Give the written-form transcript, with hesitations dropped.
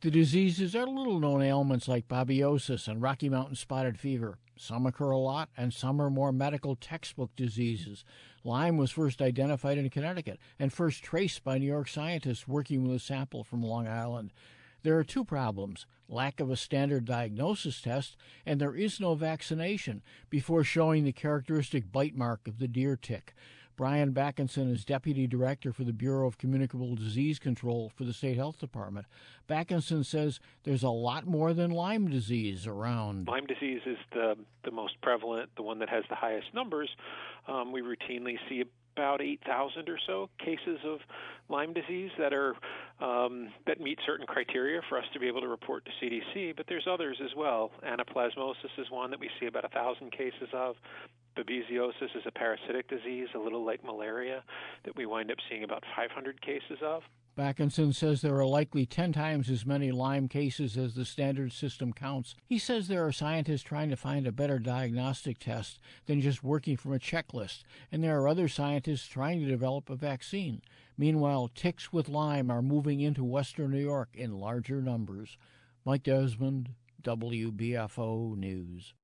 The diseases are little-known ailments like babiosis and Rocky Mountain spotted fever. Some occur a lot, and some are more medical textbook diseases. Lyme was first identified in Connecticut and first traced by New York scientists working with a sample from Long Island. There are two problems: lack of a standard diagnosis test, and there is no vaccination before showing the characteristic bite mark of the deer tick. Brian Backinson is Deputy Director for the Bureau of Communicable Disease Control for the State Health Department. Backinson says there's a lot more than Lyme disease around. Lyme disease is the most prevalent, the one that has the highest numbers. We routinely see about 8,000 or so cases of Lyme disease that are that meet certain criteria for us to be able to report to CDC, but there's others as well. Anaplasmosis is one that we see about 1,000 cases of. Babesiosis is a parasitic disease, a little like malaria, that we wind up seeing about 500 cases of. Backinson says there are likely 10 times as many Lyme cases as the standard system counts. He says there are scientists trying to find a better diagnostic test than just working from a checklist, and there are other scientists trying to develop a vaccine. Meanwhile, ticks with Lyme are moving into western New York in larger numbers. Mike Desmond, WBFO News.